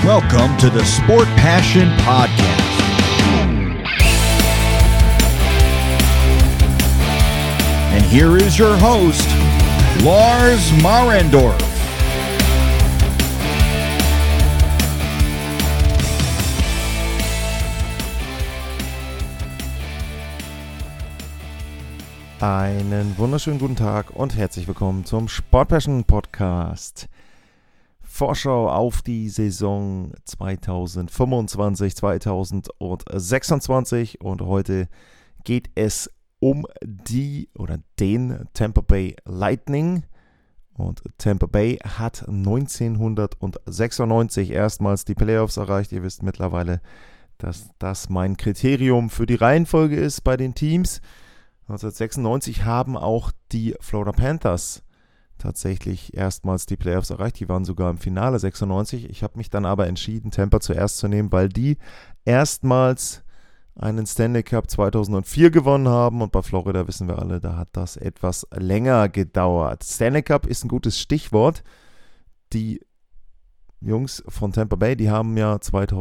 Welcome to the Sport Passion Podcast. And here is your host, Lars Marendorf. Einen wunderschönen guten Tag und herzlich willkommen zum Sport Passion Podcast. Vorschau auf die Saison 2025-2026 und heute geht es um den Tampa Bay Lightning. Und Tampa Bay hat 1996 erstmals die Playoffs erreicht. Ihr wisst mittlerweile, dass das mein Kriterium für die Reihenfolge ist bei den Teams. 1996 haben auch die Florida Panthers tatsächlich erstmals die Playoffs erreicht. Die waren sogar im Finale 96. Ich habe mich dann aber entschieden, Tampa zuerst zu nehmen, weil die erstmals einen Stanley Cup 2004 gewonnen haben. Und bei Florida wissen wir alle, da hat das etwas länger gedauert. Stanley Cup ist ein gutes Stichwort. Die Jungs von Tampa Bay, die haben ja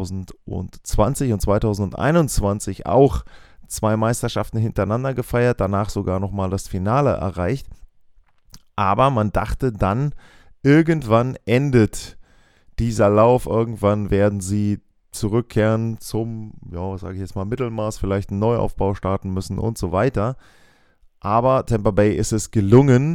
2020 und 2021 auch 2 Meisterschaften hintereinander gefeiert, danach sogar nochmal das Finale erreicht. Aber man dachte dann, irgendwann endet dieser Lauf, irgendwann werden sie zurückkehren zum, Mittelmaß, vielleicht einen Neuaufbau starten müssen und so weiter. Aber Tampa Bay ist es gelungen,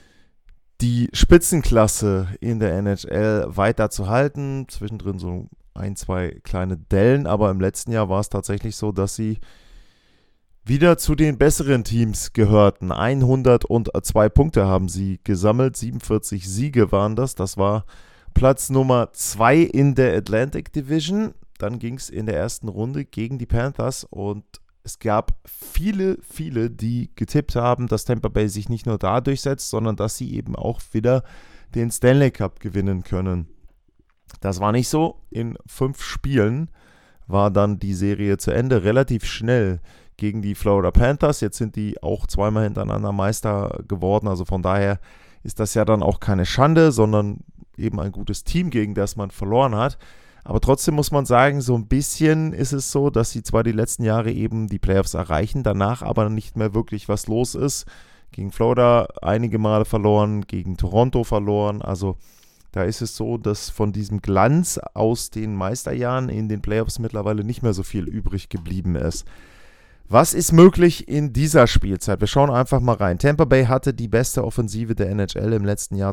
die Spitzenklasse in der NHL weiter zu halten. Zwischendrin so 1-2 kleine Dellen, aber im letzten Jahr war es tatsächlich so, dass sie wieder zu den besseren Teams gehörten. 102 Punkte haben sie gesammelt, 47 Siege waren das. Das war Platz Nummer 2 in der Atlantic Division. Dann ging es in der ersten Runde gegen die Panthers und es gab viele, die getippt haben, dass Tampa Bay sich nicht nur da durchsetzt, sondern dass sie eben auch wieder den Stanley Cup gewinnen können. Das war nicht so. In 5 Spielen war dann die Serie zu Ende, relativ schnell gegen die Florida Panthers. Jetzt sind die auch 2-mal hintereinander Meister geworden. Also von daher ist das ja dann auch keine Schande, sondern eben ein gutes Team, gegen das man verloren hat. Aber trotzdem muss man sagen, so ein bisschen ist es so, dass sie zwar die letzten Jahre eben die Playoffs erreichen, danach aber nicht mehr wirklich was los ist. Gegen Florida einige Male verloren, gegen Toronto verloren. Also da ist es so, dass von diesem Glanz aus den Meisterjahren in den Playoffs mittlerweile nicht mehr so viel übrig geblieben ist. Was ist möglich in dieser Spielzeit? Wir schauen einfach mal rein. Tampa Bay hatte die beste Offensive der NHL im letzten Jahr,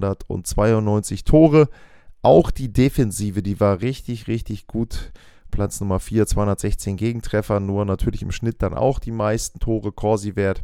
292 Tore. Auch die Defensive, die war richtig gut. Platz Nummer 4, 216 Gegentreffer, nur natürlich im Schnitt dann auch die meisten Tore. Corsi-Wert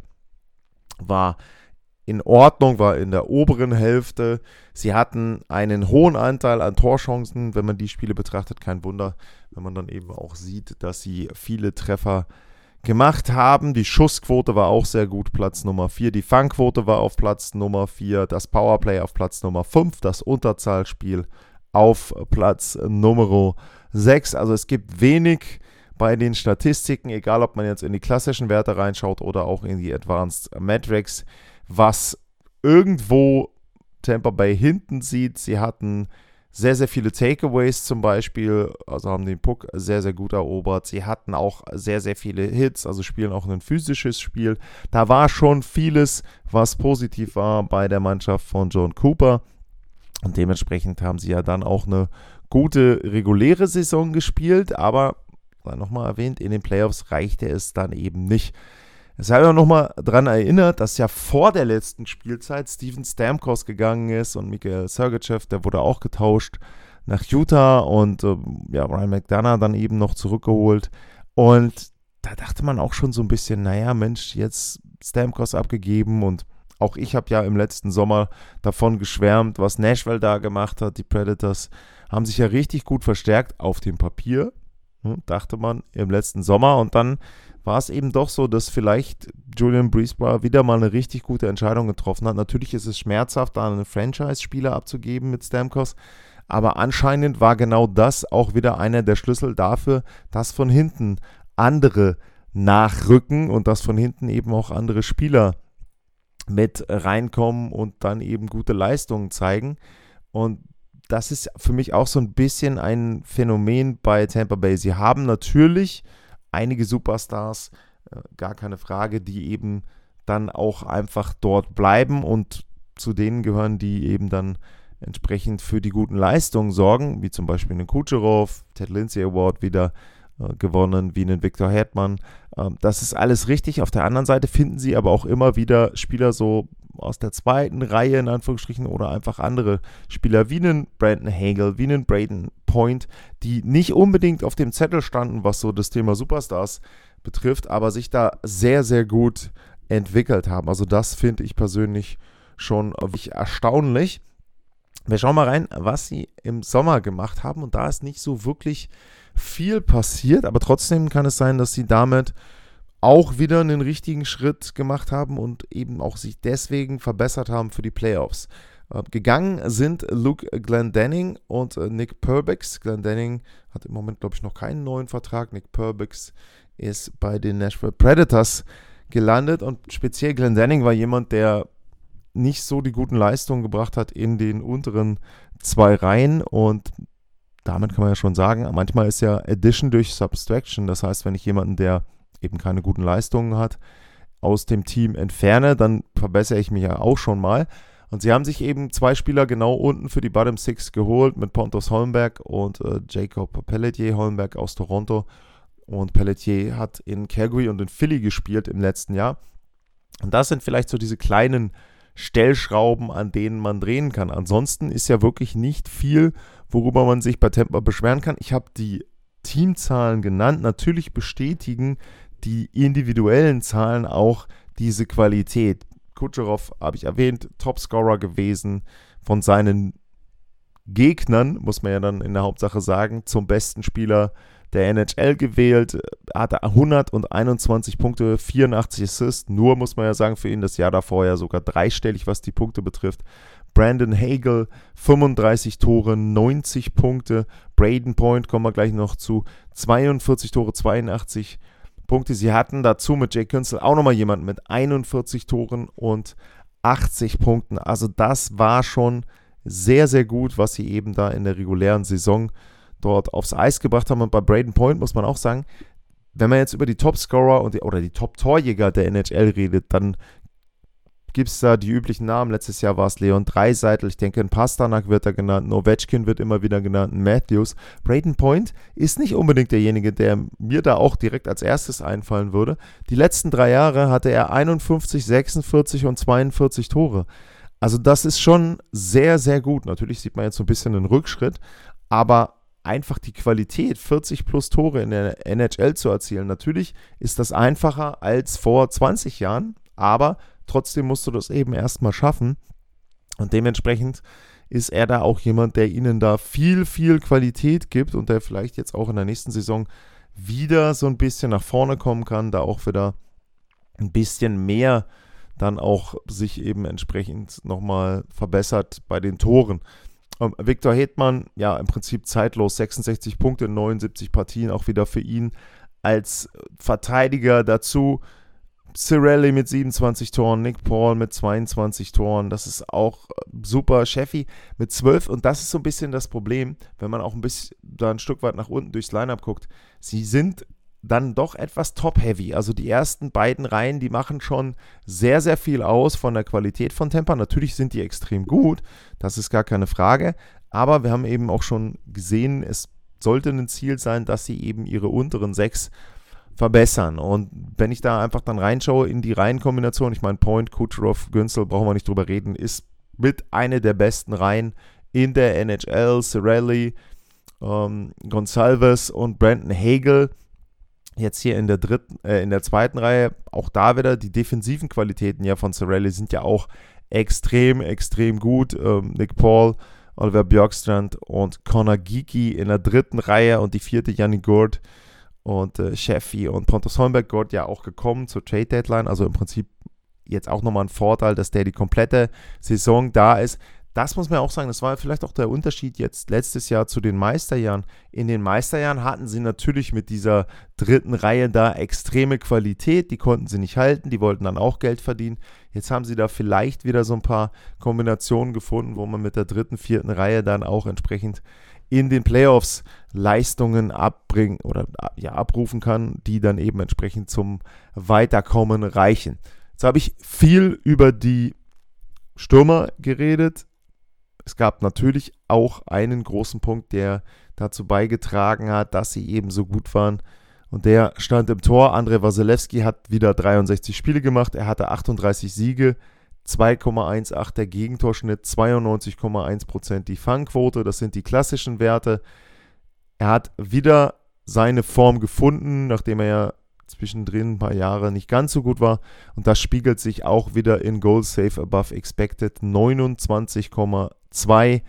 war in Ordnung, war in der oberen Hälfte. Sie hatten einen hohen Anteil an Torchancen, wenn man die Spiele betrachtet. Kein Wunder, wenn man dann eben auch sieht, dass sie viele Treffer gemacht haben. Die Schussquote war auch sehr gut, Platz Nummer 4. Die Fangquote war auf Platz Nummer 4. Das Powerplay auf Platz Nummer 5. Das Unterzahlspiel auf Platz Nummer 6. Also es gibt wenig bei den Statistiken, egal ob man jetzt in die klassischen Werte reinschaut oder auch in die Advanced Metrics, was irgendwo Tampa Bay hinten sieht. Sie hatten sehr viele Takeaways zum Beispiel, also haben den Puck sehr gut erobert. Sie hatten auch sehr viele Hits, also spielen auch ein physisches Spiel. Da war schon vieles, was positiv war bei der Mannschaft von Jon Cooper. Und dementsprechend haben sie ja dann auch eine gute reguläre Saison gespielt. Aber, nochmal erwähnt, in den Playoffs reichte es dann eben nicht. Es habe ich auch nochmal daran erinnert, dass ja vor der letzten Spielzeit Steven Stamkos gegangen ist und Mikhail Sergachev, der wurde auch getauscht nach Utah und Ryan McDonough dann eben noch zurückgeholt. Und da dachte man auch schon so ein bisschen, jetzt Stamkos abgegeben und auch ich habe ja im letzten Sommer davon geschwärmt, was Nashville da gemacht hat. Die Predators haben sich ja richtig gut verstärkt auf dem Papier, dachte man im letzten Sommer und dann war es eben doch so, dass vielleicht Julian Breezeborough wieder mal eine richtig gute Entscheidung getroffen hat. Natürlich ist es schmerzhaft, da einen Franchise-Spieler abzugeben mit Stamkos, aber anscheinend war genau das auch wieder einer der Schlüssel dafür, dass von hinten andere nachrücken und dass von hinten eben auch andere Spieler mit reinkommen und dann eben gute Leistungen zeigen. Und das ist für mich auch so ein bisschen ein Phänomen bei Tampa Bay. Sie haben natürlich einige Superstars, gar keine Frage, die eben dann auch einfach dort bleiben und zu denen gehören, die eben dann entsprechend für die guten Leistungen sorgen, wie zum Beispiel einen Kucherov, Ted Lindsay Award wieder gewonnen, wie einen Victor Hedman. Das ist alles richtig. Auf der anderen Seite finden sie aber auch immer wieder Spieler so aus der zweiten Reihe, in Anführungsstrichen, oder einfach andere Spieler wie einen Brandon Hagel, wie einen Brayden Point, die nicht unbedingt auf dem Zettel standen, was so das Thema Superstars betrifft, aber sich da sehr, sehr gut entwickelt haben. Also das finde ich persönlich schon wirklich erstaunlich. Wir schauen mal rein, was sie im Sommer gemacht haben, und da ist nicht so wirklich viel passiert, aber trotzdem kann es sein, dass sie damit auch wieder einen richtigen Schritt gemacht haben und eben auch sich deswegen verbessert haben für die Playoffs. Gegangen sind Luke Glendening und Nick Perbix. Glendening hat im Moment, glaube ich, noch keinen neuen Vertrag. Nick Perbix ist bei den Nashville Predators gelandet, und speziell Glendening war jemand, der nicht so die guten Leistungen gebracht hat in den unteren zwei Reihen, und damit kann man ja schon sagen, manchmal ist ja Addition durch Subtraction. Das heißt, wenn ich jemanden, der eben keine guten Leistungen hat, aus dem Team entferne, dann verbessere ich mich ja auch schon mal. Und sie haben sich eben zwei Spieler genau unten für die Bottom Six geholt, mit Pontus Holmberg und Jacob Pelletier. Holmberg aus Toronto, und Pelletier hat in Calgary und in Philly gespielt im letzten Jahr. Und das sind vielleicht so diese kleinen Stellschrauben, an denen man drehen kann. Ansonsten ist ja wirklich nicht viel, worüber man sich bei Tampa beschweren kann. Ich habe die Teamzahlen genannt. Natürlich bestätigen die individuellen Zahlen auch diese Qualität. Kucherov, habe ich erwähnt, Topscorer gewesen, von seinen Gegnern, muss man ja dann in der Hauptsache sagen, zum besten Spieler der NHL gewählt, hatte 121 Punkte, 84 Assists, nur muss man ja sagen, für ihn das Jahr davor ja sogar dreistellig, was die Punkte betrifft. Brandon Hagel, 35 Tore, 90 Punkte. Brayden Point, kommen wir gleich noch zu, 42 Tore, 82 Punkte. Sie hatten dazu mit Jake Künzel auch nochmal jemanden mit 41 Toren und 80 Punkten. Also das war schon sehr, sehr gut, was sie eben da in der regulären Saison dort aufs Eis gebracht haben. Und bei Brayden Point muss man auch sagen, wenn man jetzt über die Topscorer oder die Top-Torjäger der NHL redet, dann gibt es da die üblichen Namen. Letztes Jahr war es Leon Draisaitl, ich denke, ein Pasternak wird da genannt, ein Ovechkin wird immer wieder genannt, ein Matthews. Brayden Point ist nicht unbedingt derjenige, der mir da auch direkt als erstes einfallen würde. Die letzten 3 Jahre hatte er 51, 46 und 42 Tore. Also das ist schon sehr, sehr gut. Natürlich sieht man jetzt so ein bisschen einen Rückschritt, aber einfach die Qualität, 40 plus Tore in der NHL zu erzielen, natürlich ist das einfacher als vor 20 Jahren, aber trotzdem musst du das eben erstmal schaffen, und dementsprechend ist er da auch jemand, der ihnen da viel, viel Qualität gibt und der vielleicht jetzt auch in der nächsten Saison wieder so ein bisschen nach vorne kommen kann, da auch wieder ein bisschen mehr dann auch sich eben entsprechend nochmal verbessert bei den Toren. Victor Hedman, ja, im Prinzip zeitlos, 66 Punkte in 79 Partien, auch wieder für ihn als Verteidiger dazu. Cirelli mit 27 Toren, Nick Paul mit 22 Toren, das ist auch super. Sheffy mit 12, und das ist so ein bisschen das Problem, wenn man auch ein bisschen da ein Stück weit nach unten durchs Lineup guckt. Sie sind dann doch etwas top-heavy. Also die ersten beiden Reihen, die machen schon sehr, sehr viel aus von der Qualität von Tampa. Natürlich sind die extrem gut, das ist gar keine Frage. Aber wir haben eben auch schon gesehen, es sollte ein Ziel sein, dass sie eben ihre unteren 6 verbessern. Und wenn ich da einfach dann reinschaue in die Reihenkombination, ich meine, Point, Kucherov, Günzel, brauchen wir nicht drüber reden, ist mit einer der besten Reihen in der NHL. Cirelli, Gonçalves und Brandon Hagel. Jetzt hier in der zweiten Reihe, auch da wieder die defensiven Qualitäten ja von Cirelli sind ja auch extrem, extrem gut. Nick Paul, Oliver Bjorkstrand und Connor Geekie in der dritten Reihe, und die vierte Yanni Gourde und Sheffy und Pontus Holmberg. Gourde ja auch gekommen zur Trade Deadline, also im Prinzip jetzt auch nochmal ein Vorteil, dass der die komplette Saison da ist. das muss man auch sagen, das war vielleicht auch der Unterschied jetzt letztes Jahr zu den Meisterjahren. In den Meisterjahren hatten sie natürlich mit dieser dritten Reihe da extreme Qualität, die konnten sie nicht halten, die wollten dann auch Geld verdienen. Jetzt haben sie da vielleicht wieder so ein paar Kombinationen gefunden, wo man mit der dritten, vierten Reihe dann auch entsprechend in den Playoffs Leistungen abbringen oder abrufen kann, die dann eben entsprechend zum Weiterkommen reichen. Jetzt habe ich viel über die Stürmer geredet. Es gab natürlich auch einen großen Punkt, der dazu beigetragen hat, dass sie eben so gut waren. Und der stand im Tor. Andrei Wasilewski hat wieder 63 Spiele gemacht. Er hatte 38 Siege, 2,18 der Gegentorschnitt, 92,1% die Fangquote. Das sind die klassischen Werte. Er hat wieder seine Form gefunden, nachdem er ja zwischendrin ein paar Jahre nicht ganz so gut war. Und das spiegelt sich auch wieder in Goals Save Above Expected 29,2.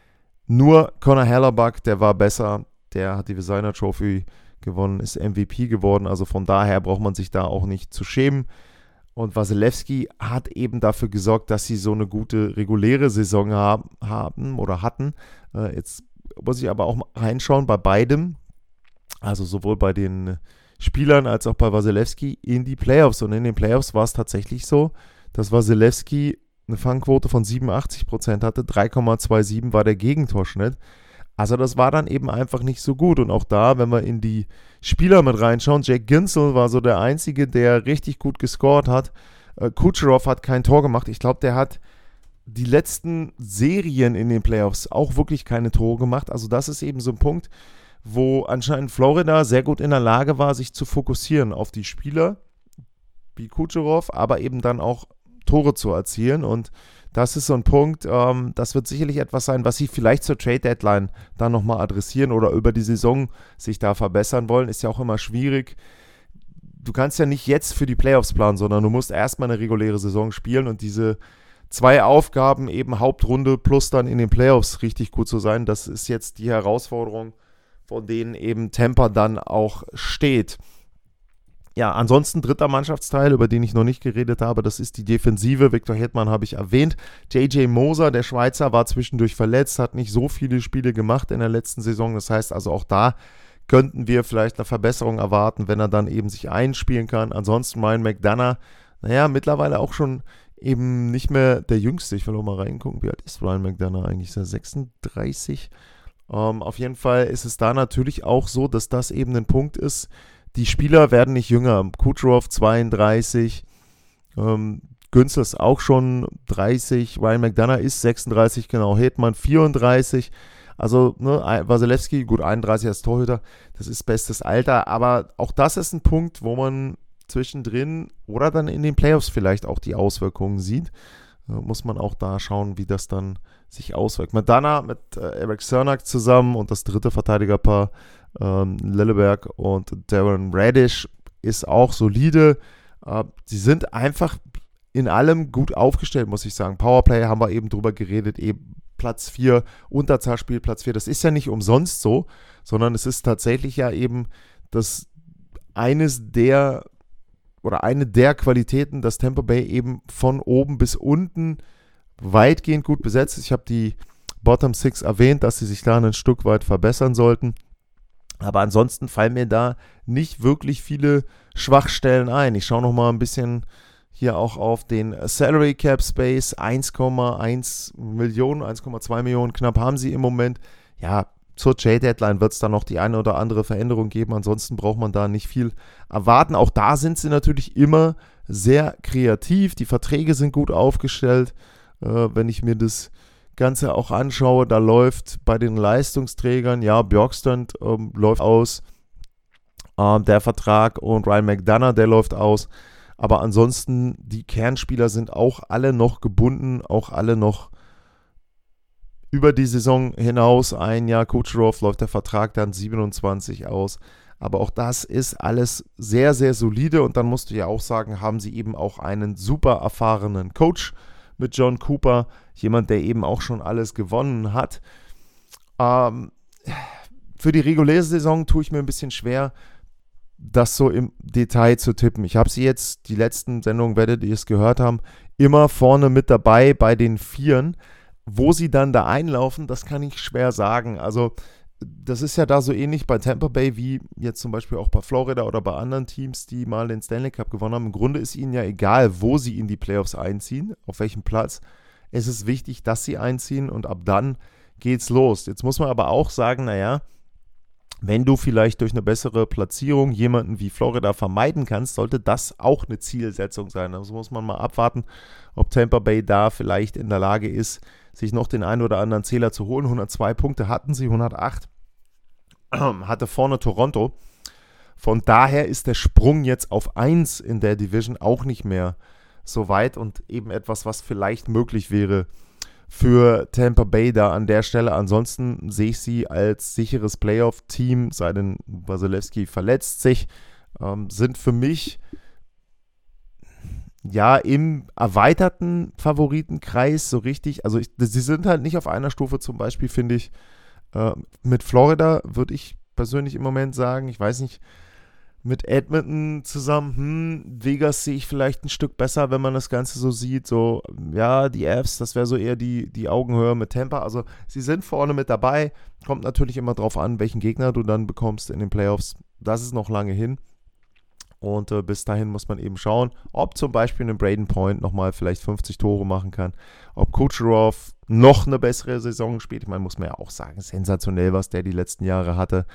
Nur Connor Hellebuck, der war besser. Der hat die Vezina Trophy gewonnen, ist MVP geworden. Also von daher braucht man sich da auch nicht zu schämen. Und Wasilewski hat eben dafür gesorgt, dass sie so eine gute reguläre Saison haben oder hatten. Jetzt muss ich aber auch mal reinschauen bei beidem. Also sowohl bei den Spielern als auch bei Wasilewski in die Playoffs. Und in den Playoffs war es tatsächlich so, dass Wasilewski eine Fangquote von 87% hatte, 3,27 war der Gegentorschnitt. Also das war dann eben einfach nicht so gut. Und auch da, wenn wir in die Spieler mit reinschauen, Jack Ginsel war so der Einzige, der richtig gut gescored hat. Kucherov hat kein Tor gemacht. Ich glaube, der hat die letzten Serien in den Playoffs auch wirklich keine Tore gemacht. Also das ist eben so ein Punkt, wo anscheinend Florida sehr gut in der Lage war, sich zu fokussieren auf die Spieler, wie Kucherov, aber eben dann auch Tore zu erzielen. Und das ist so ein Punkt, das wird sicherlich etwas sein, was sie vielleicht zur Trade-Deadline dann nochmal adressieren oder über die Saison sich da verbessern wollen. Ist ja auch immer schwierig. Du kannst ja nicht jetzt für die Playoffs planen, sondern du musst erstmal eine reguläre Saison spielen und diese 2 Aufgaben, eben Hauptrunde plus dann in den Playoffs richtig gut zu sein, das ist jetzt die Herausforderung, vor denen eben Tampa dann auch steht. Ja, ansonsten dritter Mannschaftsteil, über den ich noch nicht geredet habe, das ist die Defensive. Victor Hedman habe ich erwähnt. JJ Moser, der Schweizer, war zwischendurch verletzt, hat nicht so viele Spiele gemacht in der letzten Saison. Das heißt also auch da könnten wir vielleicht eine Verbesserung erwarten, wenn er dann eben sich einspielen kann. Ansonsten Ryan McDonough, mittlerweile auch schon eben nicht mehr der Jüngste. Ich will auch mal reingucken, wie alt ist Ryan McDonough eigentlich? Ist er 36? Auf jeden Fall ist es da natürlich auch so, dass das eben ein Punkt ist. Die Spieler werden nicht jünger. Kucherov 32, Günzel ist auch schon 30, Ryan McDonough ist 36, genau, Hedman 34. Also, Wasilewski, gut, 31 als Torhüter, das ist bestes Alter. Aber auch das ist ein Punkt, wo man zwischendrin oder dann in den Playoffs vielleicht auch die Auswirkungen sieht. Muss man auch da schauen, wie das dann sich auswirkt. McDonough mit Eric Cernak zusammen und das dritte Verteidigerpaar Lilleberg und Darren Radish ist auch solide. Sie sind einfach in allem gut aufgestellt, muss ich sagen. Powerplay haben wir eben drüber geredet, eben Platz 4, Unterzahlspiel Platz 4. Das ist ja nicht umsonst so, sondern es ist tatsächlich ja eben eine der Qualitäten, dass Tampa Bay eben von oben bis unten weitgehend gut besetzt ist. Ich habe die Bottom 6 erwähnt, dass sie sich da ein Stück weit verbessern sollten. Aber ansonsten fallen mir da nicht wirklich viele Schwachstellen ein. Ich schaue nochmal ein bisschen hier auch auf den Salary Cap Space. 1,1 Millionen, 1,2 Millionen knapp haben sie im Moment. Ja, zur Trade-Deadline wird es dann noch die eine oder andere Veränderung geben. Ansonsten braucht man da nicht viel erwarten. Auch da sind sie natürlich immer sehr kreativ. Die Verträge sind gut aufgestellt. Wenn ich mir das Ganze auch anschaue, da läuft bei den Leistungsträgern, Bjorkstrand läuft aus, der Vertrag, und Ryan McDonough, der läuft aus. Aber ansonsten, die Kernspieler sind auch alle noch gebunden, auch alle noch über die Saison hinaus. Ein Jahr Kucherov läuft der Vertrag dann 27 aus. Aber auch das ist alles sehr, sehr solide. Und dann musst du ja auch sagen, haben sie eben auch einen super erfahrenen Coach mit John Cooper, jemand, der eben auch schon alles gewonnen hat. Für die reguläre Saison tue ich mir ein bisschen schwer, das so im Detail zu tippen. Ich habe sie jetzt, die letzten Sendungen, werdet ihr es gehört haben, immer vorne mit dabei bei den Vieren. wo sie dann da einlaufen, das kann ich schwer sagen. Also das ist ja da so ähnlich bei Tampa Bay wie jetzt zum Beispiel auch bei Florida oder bei anderen Teams, die mal den Stanley Cup gewonnen haben. Im Grunde ist ihnen ja egal, wo sie in die Playoffs einziehen, auf welchem Platz. Es ist wichtig, dass sie einziehen und ab dann geht's los. Jetzt muss man aber auch sagen, naja, wenn du vielleicht durch eine bessere Platzierung jemanden wie Florida vermeiden kannst, sollte das auch eine Zielsetzung sein. Also muss man mal abwarten, ob Tampa Bay da vielleicht in der Lage ist, sich noch den einen oder anderen Zähler zu holen. 102 Punkte hatten sie, 108 hatte vorne Toronto. Von daher ist der Sprung jetzt auf 1 in der Division auch nicht mehr so weit und eben etwas, was vielleicht möglich wäre für Tampa Bay da an der Stelle. Ansonsten sehe ich sie als sicheres Playoff-Team, sei denn Vasilevsky verletzt sich, sind für mich ja im erweiterten Favoritenkreis so richtig, also sie sind halt nicht auf einer Stufe zum Beispiel, finde ich, mit Florida, würde ich persönlich im Moment sagen, ich weiß nicht, mit Edmonton zusammen, Vegas sehe ich vielleicht ein Stück besser, wenn man das Ganze so sieht, so, ja, die Avs, das wäre so eher die Augenhöhe mit Tampa, also sie sind vorne mit dabei, kommt natürlich immer drauf an, welchen Gegner du dann bekommst in den Playoffs, das ist noch lange hin und bis dahin muss man eben schauen, ob zum Beispiel ein Braden Point nochmal vielleicht 50 Tore machen kann, ob Kucherov noch eine bessere Saison spielt, ich meine, muss man ja auch sagen, sensationell, was der die letzten Jahre hatte,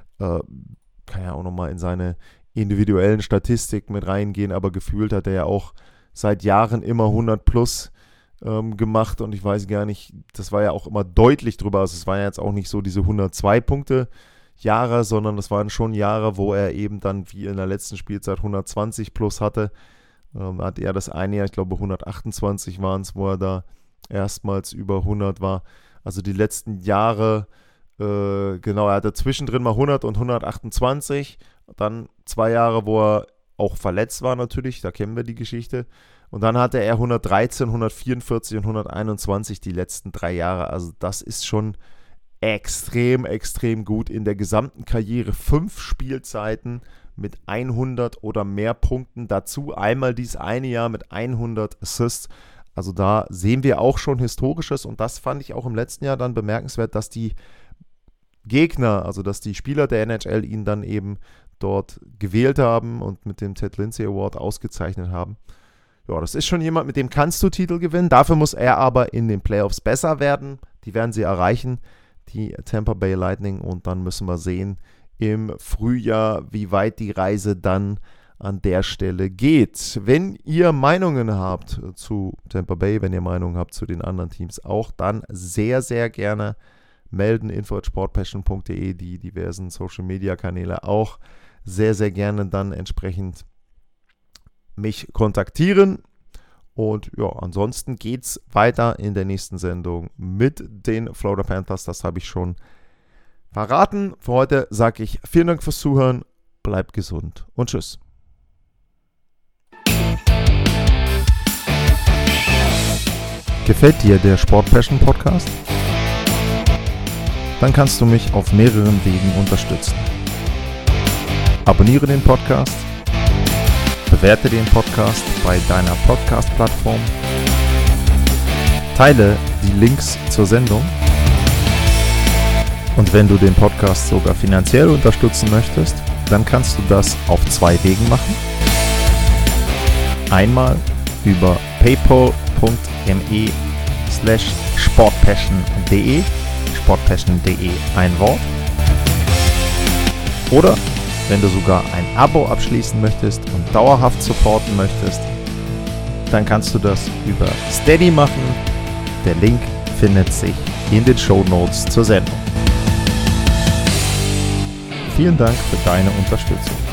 kann ja auch nochmal in seine individuellen Statistiken mit reingehen, aber gefühlt hat er ja auch seit Jahren immer 100 plus gemacht und ich weiß gar nicht, das war ja auch immer deutlich drüber, also es waren ja jetzt auch nicht so diese 102 Punkte Jahre, sondern das waren schon Jahre, wo er eben dann wie in der letzten Spielzeit 120 plus hatte, hat er das eine Jahr, ich glaube 128 waren es, wo er da erstmals über 100 war, also die letzten Jahre. Genau, er hatte zwischendrin mal 100 und 128, dann 2 Jahre, wo er auch verletzt war natürlich, da kennen wir die Geschichte. Und dann hatte er 113, 144 und 121 die letzten 3 Jahre. Also das ist schon extrem, extrem gut in der gesamten Karriere. 5 Spielzeiten mit 100 oder mehr Punkten. Dazu einmal dieses eine Jahr mit 100 Assists. Also da sehen wir auch schon Historisches und das fand ich auch im letzten Jahr dann bemerkenswert, dass die Gegner, also dass die Spieler der NHL ihn dann eben dort gewählt haben und mit dem Ted Lindsay Award ausgezeichnet haben. Ja, das ist schon jemand, mit dem kannst du Titel gewinnen. Dafür muss er aber in den Playoffs besser werden. Die werden sie erreichen, die Tampa Bay Lightning. Und dann müssen wir sehen im Frühjahr, wie weit die Reise dann an der Stelle geht. Wenn ihr Meinungen habt zu Tampa Bay, wenn ihr Meinungen habt zu den anderen Teams auch, dann sehr, sehr gerne melden, info@sportpassion.de, die diversen Social-Media-Kanäle auch sehr, sehr gerne dann entsprechend mich kontaktieren. Und ja, ansonsten geht es weiter in der nächsten Sendung mit den Florida Panthers. Das habe ich schon verraten. Für heute sage ich vielen Dank fürs Zuhören, bleibt gesund und tschüss. Gefällt dir der Sport Passion Podcast? Dann kannst du mich auf mehreren Wegen unterstützen. Abonniere den Podcast, bewerte den Podcast bei deiner Podcast-Plattform, teile die Links zur Sendung und wenn du den Podcast sogar finanziell unterstützen möchtest, dann kannst du das auf 2 Wegen machen. Einmal über paypal.me/sportpassion.de, sportpassion.de ein Wort. Oder wenn du sogar ein Abo abschließen möchtest und dauerhaft supporten möchtest, dann kannst du das über Steady machen. Der Link findet sich in den Shownotes zur Sendung. Vielen Dank für deine Unterstützung.